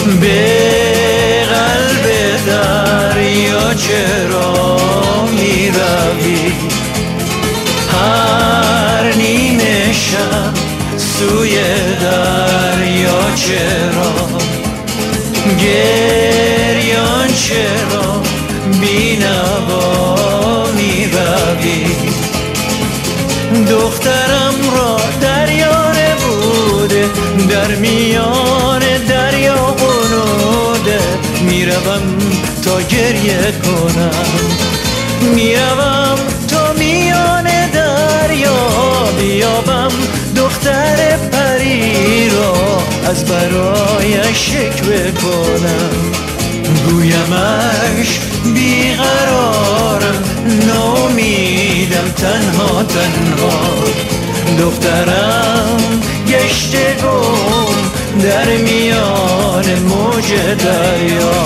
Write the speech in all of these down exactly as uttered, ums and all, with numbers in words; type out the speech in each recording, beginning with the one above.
به قلب دریا چرا می روی؟ هر نیمه شب سوی دریا چرا؟ گریان چرا بی نوا می روی؟ دخترم را دریاره بوده، در میان دریا غنوده. میروم تا گریه کنم، میروم تا میان دریا بیابم دختر پری را، از برایش شکوه کنم. گویمش بیقرارم، ناامیدم، تنها تنها. دخترم گشته گم در میان موج دریا.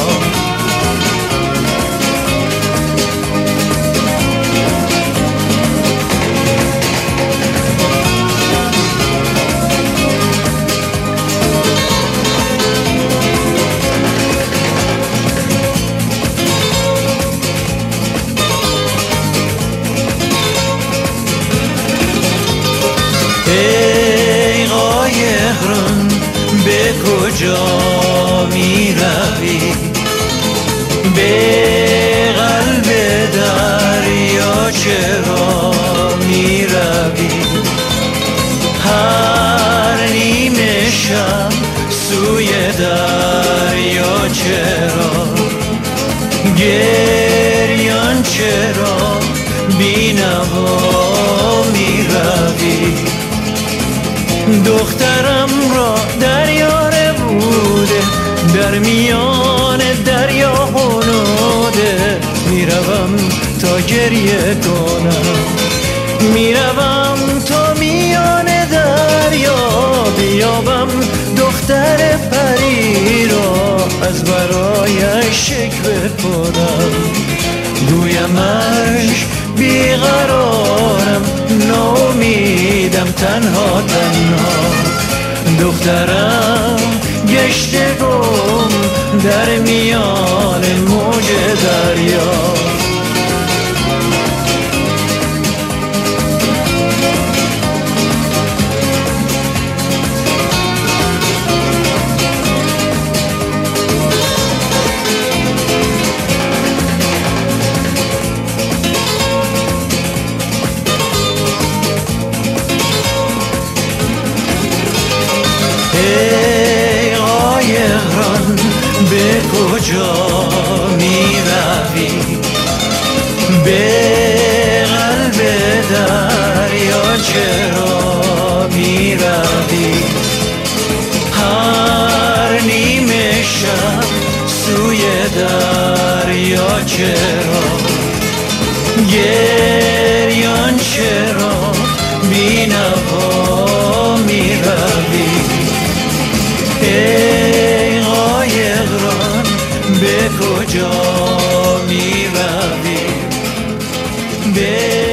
ای قایقران به کجا می روی؟ به قلب دریا چرا می روی؟ هر نیمه شب سوی دریا چرا؟ گریان چرا بی نوا می روی؟ دخترم را دریاره بوده، در میان دریا غنوده. میروم تا گریه کنم، میروم تا میان دریا بیابم دختر پری را، از برایش شکوه کنم. گویمش بیقرارم، ناامیدم، تنها تنها. دخترم گشته گم در میان موج دریا. ای قایقران به کجا می روی؟ به قلب دریا چرا می روی؟ هر نیمه شب سوی دریا چرا؟ گریان چرا بی نوا می روی؟ ای قایقران به کجا می روی؟